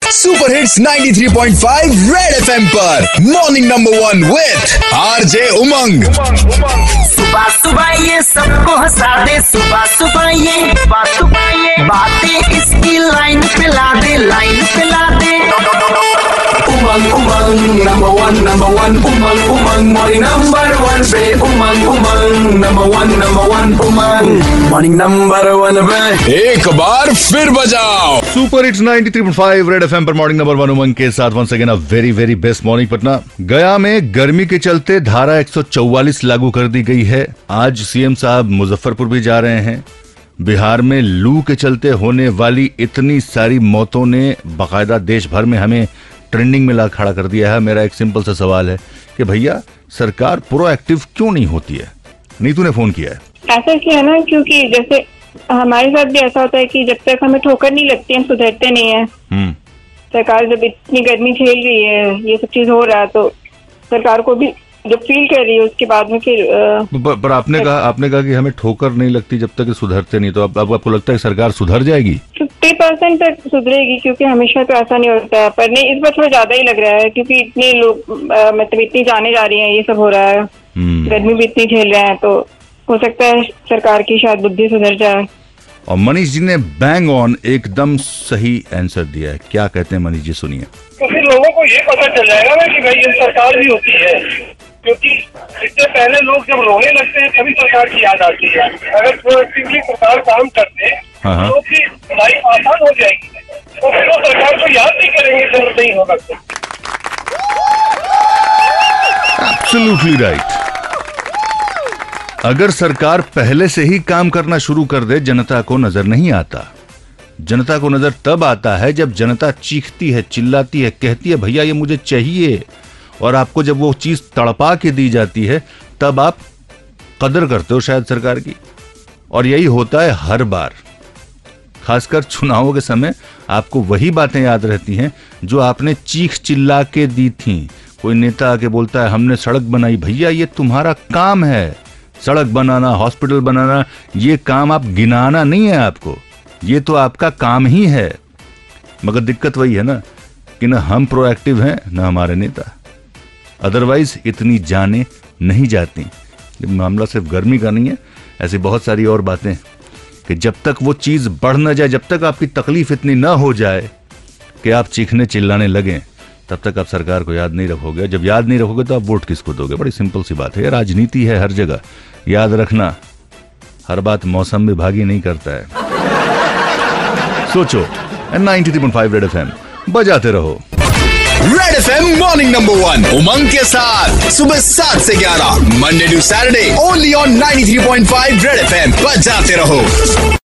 Super hits 93.5 red FM पर morning number 1 with RJ Umang. सुबह सुबह ये सबको हंसा दे, सुबह सुबह ये बातें इसकी लाइन पे ला दे, लाइन पे ला दे। Umang Umang number one Umang Umang morning number 1 पे Umang number one Umang morning number 1 पे एक बार फिर बजाओ। सुपर हिट्स 93.5 रेड एफएम पर मॉर्निंग नंबर 1 उमंग के साथ once again a very very best morning Patna. Gaya में गर्मी के चलते धारा 144 लागू कर दी गई है। आज सीएम साहब मुजफ्फरपुर भी जा रहे हैं। बिहार में लू के चलते होने वाली इतनी सारी मौतों ने बाकायदा देश भर में हमें ट्रेंडिंग में ला खड़ा कर दिया है। मेरा एक सिंपल सा सवाल है कि भैया सरकार प्रोएक्टिव क्यों नहीं होती है? नीतू ने फोन किया है। ऐसा इसलिए है ना, क्योंकि जैसे हमारे साथ भी ऐसा होता है कि जब तक हमें ठोकर नहीं लगती हम सुधरते नहीं है। सरकार जब इतनी गर्मी झेल रही है, ये सब चीज हो रहा है, तो सरकार को भी जब फील कर रही है उसके बाद में फिर पर आपने कहा कि हमें ठोकर नहीं लगती जब तक सुधरते नहीं, तो अब आपको लगता है सरकार सुधर जाएगी? 50% तक सुधरेगी, क्योंकि हमेशा तो ऐसा नहीं होता है। पर नहीं, इस बार थोड़ा ज्यादा ही लग रहा है, क्योंकि इतने लोग मतलब इतनी जाने जा रही हैं, ये सब हो रहा है, गर्मी भी इतनी झेल रहे हैं, तो हो सकता है सरकार की शायद बुद्धि सुधर जाए। और मनीष जी ने बैंग ऑन एकदम सही आंसर दिया है। क्या कहते हैं मनीष जी, सुनिए। तो फिर लोगों को ये पता चल जाएगा ना कि भाई ये सरकार भी होती है, क्योंकि इससे पहले लोग जब रोने लगते हैं तभी सरकार की याद आती है। अगर प्रोएक्टिवली सरकार काम करते तो फिर लाइफ आसान हो जाएगी, तो फिर वो सरकार को याद नहीं करेंगे जब नहीं होगा। Absolutely right. अगर सरकार पहले से ही काम करना शुरू कर दे, जनता को नजर नहीं आता। जनता को नजर तब आता है जब जनता चीखती है, चिल्लाती है, कहती है भैया ये मुझे चाहिए, और आपको जब वो चीज तड़पा के दी जाती है तब आप कदर करते हो शायद सरकार की। और यही होता है हर बार, खासकर चुनावों के समय आपको वही बातें याद रहती हैं जो आपने चीख चिल्ला के दी थी। कोई नेता आके बोलता है हमने सड़क बनाई, भैया ये तुम्हारा काम है, सड़क बनाना, हॉस्पिटल बनाना, ये काम आप गिनाना नहीं है आपको, ये तो आपका काम ही है। मगर दिक्कत वही है ना कि ना हम प्रोएक्टिव हैं ना हमारे नेता। अदरवाइज इतनी जाने नहीं जाती। मामला सिर्फ गर्मी का नहीं है, ऐसी बहुत सारी और बातें कि जब तक वो चीज बढ़ न जाए, जब तक आपकी तकलीफ इतनी ना हो जाए कि आप चीखने चिल्लाने लगें, तब तक आप सरकार को याद नहीं रखोगे। जब याद नहीं रखोगे तो आप वोट किसको दोगे? बड़ी सिंपल सी बात है। राजनीति है हर जगह, याद रखना हर बात मौसम विभागी नहीं करता है। सोचो। 93.5 रेड एफएम बजाते रहो। Red FM morning number 1 Umang के साथ सुबह 7 से 11 Monday to Saturday only on 93.5 red FM बजाते रहो।